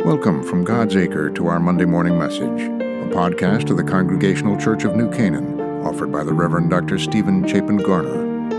Welcome from God's Acre to our Monday morning message, a podcast of the Congregational Church of New Canaan, offered by the Reverend Dr. Stephen Chapin Garner.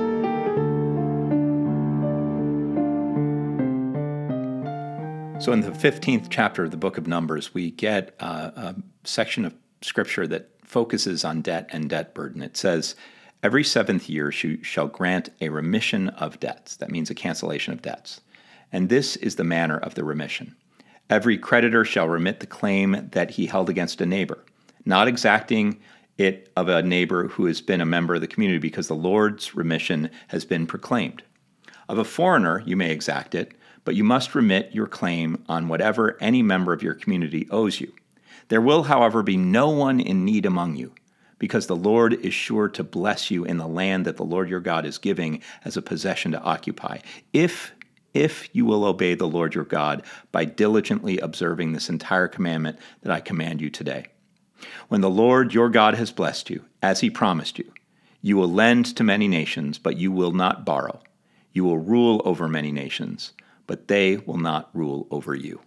So in the 15th chapter of the book of Numbers, we get a section of scripture that focuses on debt and debt burden. It says, every seventh year you shall grant a remission of debts. That means a cancellation of debts. And this is the manner of the remission. Every creditor shall remit the claim that he held against a neighbor, not exacting it of a neighbor who has been a member of the community, because the Lord's remission has been proclaimed. Of a foreigner you may exact it, but you must remit your claim on whatever any member of your community owes you. There will, however, be no one in need among you, because the Lord is sure to bless you in the land that the Lord your God is giving as a possession to occupy, if you will obey the Lord your God by diligently observing this entire commandment that I command you today. When the Lord your God has blessed you, as he promised you, you will lend to many nations, but you will not borrow. You will rule over many nations, but they will not rule over you.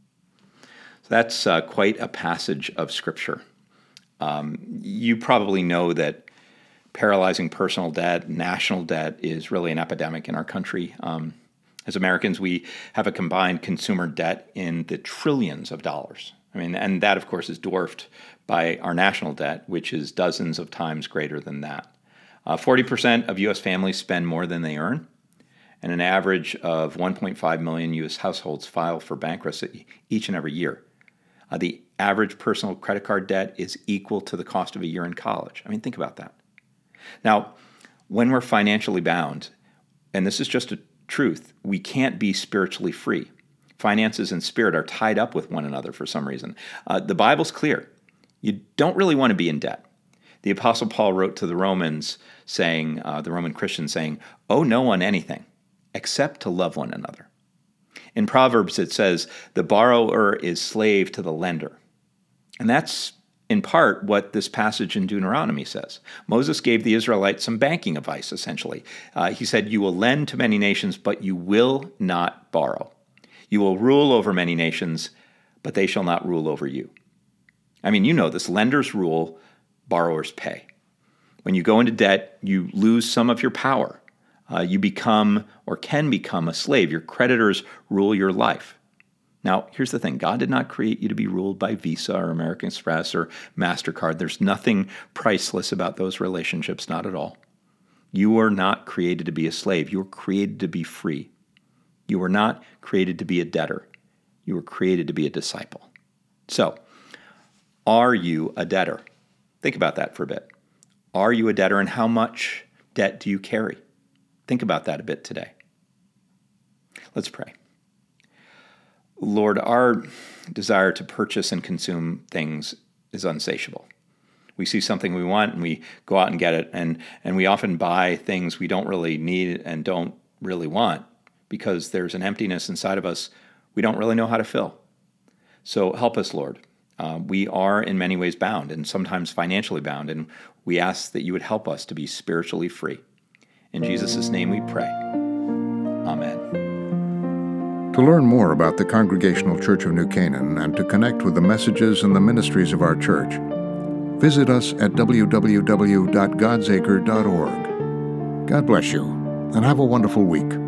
So that's quite a passage of Scripture. You probably know that paralyzing personal debt, national debt, is really an epidemic in our country. As Americans, we have a combined consumer debt in the trillions of dollars. And that, of course, is dwarfed by our national debt, which is dozens of times greater than that. 40% of U.S. families spend more than they earn, and an average of 1.5 million U.S. households file for bankruptcy each and every year. The average personal credit card debt is equal to the cost of a year in college. Think about that. Now, when we're financially bound, and this is just a truth, we can't be spiritually free. Finances and spirit are tied up with one another for some reason. The Bible's clear. You don't really want to be in debt. The Apostle Paul wrote to the Romans saying, the Roman Christians saying, owe no one anything except to love one another. In Proverbs it says, the borrower is slave to the lender. And that's in part what this passage in Deuteronomy says. Moses gave the Israelites some banking advice, essentially. He said, you will lend to many nations, but you will not borrow. You will rule over many nations, but they shall not rule over you. You know this. Lenders rule, borrowers pay. When you go into debt, you lose some of your power. You become or can become a slave. Your creditors rule your life. Now, here's the thing. God did not create you to be ruled by Visa or American Express or MasterCard. There's nothing priceless about those relationships, not at all. You were not created to be a slave. You were created to be free. You were not created to be a debtor. You were created to be a disciple. So, are you a debtor? Think about that for a bit. Are you a debtor, and how much debt do you carry? Think about that a bit today. Let's pray. Lord, our desire to purchase and consume things is insatiable. We see something we want and we go out and get it, and we often buy things we don't really need and don't really want because there's an emptiness inside of us we don't really know how to fill. So help us, Lord. We are in many ways bound, and sometimes financially bound, and we ask that you would help us to be spiritually free. In Jesus' name we pray. Amen. To learn more about the Congregational Church of New Canaan and to connect with the messages and the ministries of our church, visit us at www.godsacre.org. God bless you, and have a wonderful week.